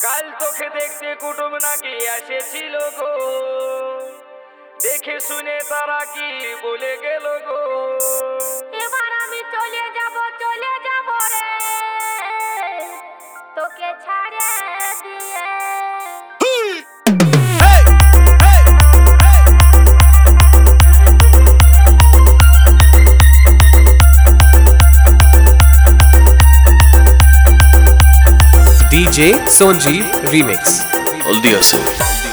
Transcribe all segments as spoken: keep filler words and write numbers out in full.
কাল তোকে দেখতে কুটুম নাকি এসেছিল গো, দেখে শুনে তারা কি বলে গেল গো। এবার আমি চলে যাব চলে যাব রে তোকে ছাড়ে দিয়ে। डीजे सोनजीव रिमिक्स हल्दिया से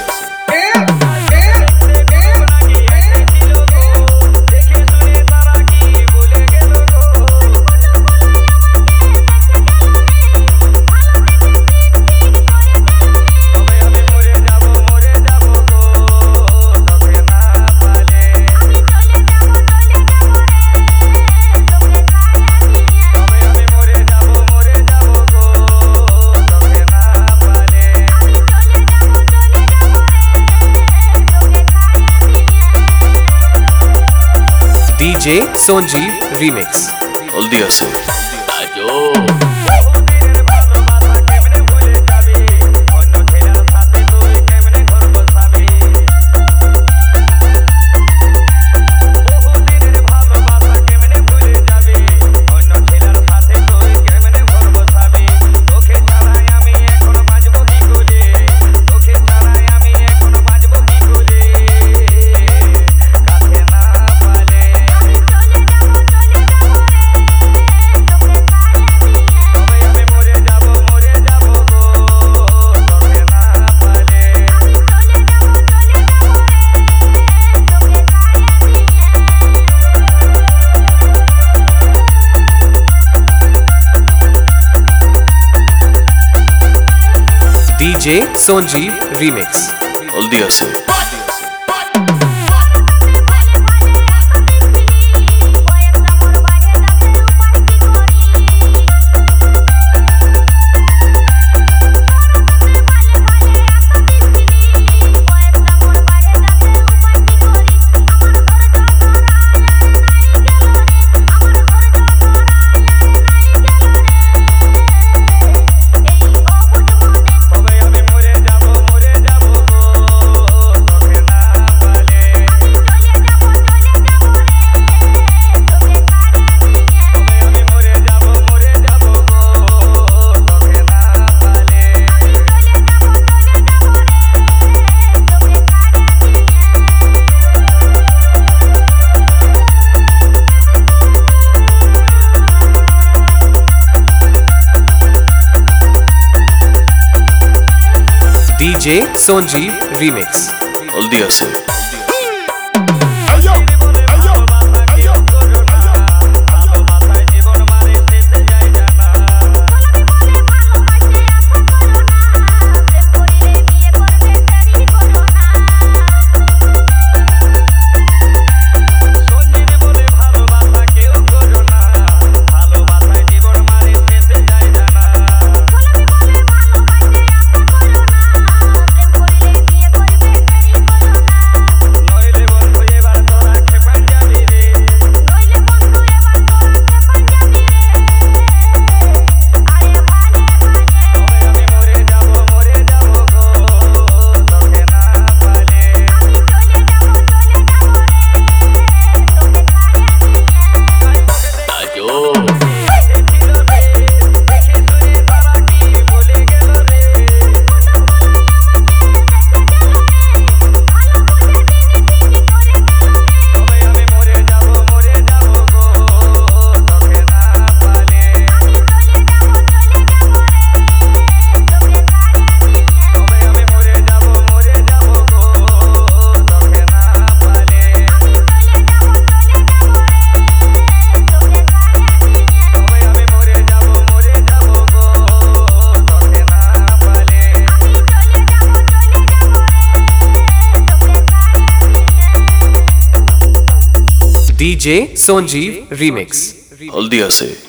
डीजे सोनजीव रिमिक्स हल्दिया से आजो डीजे सोनजीव रिमिक्स हल्दिया से डीजे सोनजीव रिमिक्स हल्दिया से डीजे सोनजीव रिमिक्स हल्दिया से।